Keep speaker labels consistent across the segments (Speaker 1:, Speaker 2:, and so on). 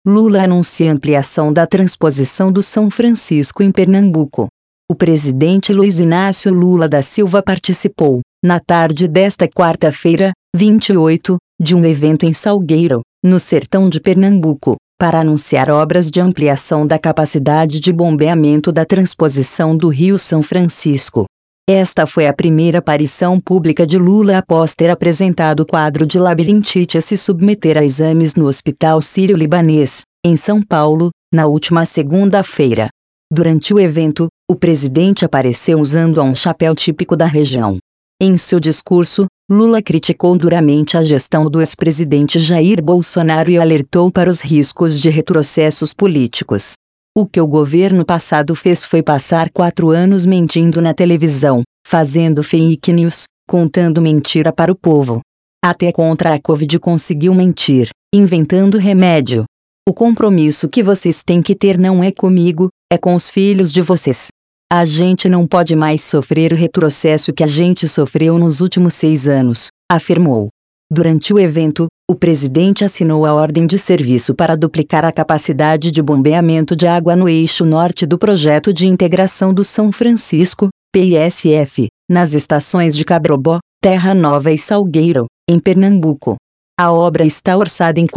Speaker 1: Lula anuncia ampliação da transposição do São Francisco em Pernambuco. O presidente Luiz Inácio Lula da Silva participou, na tarde desta quarta-feira, 28, de um evento em Salgueiro, no sertão de Pernambuco, para anunciar obras de ampliação da capacidade de bombeamento da transposição do Rio São Francisco. Esta foi a primeira aparição pública de Lula após ter apresentado o quadro de labirintite a se submeter a exames no Hospital Sírio-Libanês, em São Paulo, na última segunda-feira. Durante o evento, o presidente apareceu usando um chapéu típico da região. Em seu discurso, Lula criticou duramente a gestão do ex-presidente Jair Bolsonaro e alertou para os riscos de retrocessos políticos. O que o governo passado fez foi passar 4 anos mentindo na televisão, fazendo fake news, contando mentira para o povo. Até contra a Covid conseguiu mentir, inventando remédio. O compromisso que vocês têm que ter não é comigo, é com os filhos de vocês. A gente não pode mais sofrer o retrocesso que a gente sofreu nos últimos 6 anos, afirmou. Durante o evento, o presidente assinou a ordem de serviço para duplicar a capacidade de bombeamento de água no eixo norte do Projeto de Integração do São Francisco, PISF, nas estações de Cabrobó, Terra Nova e Salgueiro, em Pernambuco. A obra está orçada em R$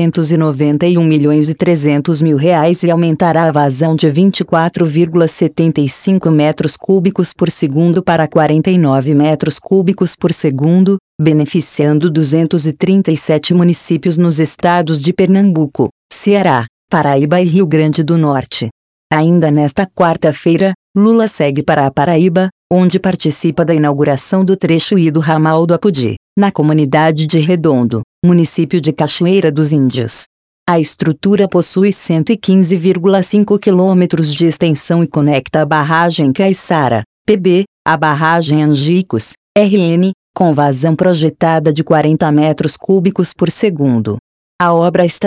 Speaker 1: 491.300.000 e aumentará a vazão de 24,75 metros cúbicos por segundo para 49 metros cúbicos por segundo, beneficiando 237 municípios nos estados de Pernambuco, Ceará, Paraíba e Rio Grande do Norte. Ainda nesta quarta-feira, Lula segue para a Paraíba, onde participa da inauguração do trecho I do ramal do Apodi, na comunidade de Redondo, município de Cachoeira dos Índios. A estrutura possui 115,5 quilômetros de extensão e conecta a barragem Caiçara, PB, a barragem Angicos, RN, com vazão projetada de 40 metros cúbicos por segundo. A obra está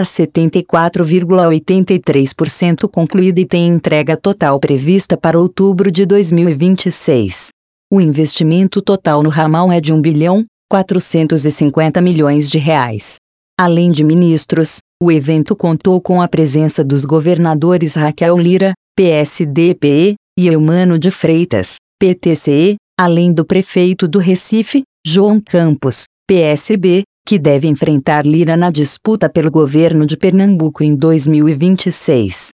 Speaker 1: 74,83% concluída e tem entrega total prevista para outubro de 2026. O investimento total no ramal é de R$ 1.450.000.000. Além de ministros, o evento contou com a presença dos governadores Raquel Lira, PSDB, e Eumano de Freitas, PTCE, além do prefeito do Recife, João Campos, PSB, que deve enfrentar Lira na disputa pelo governo de Pernambuco em 2026.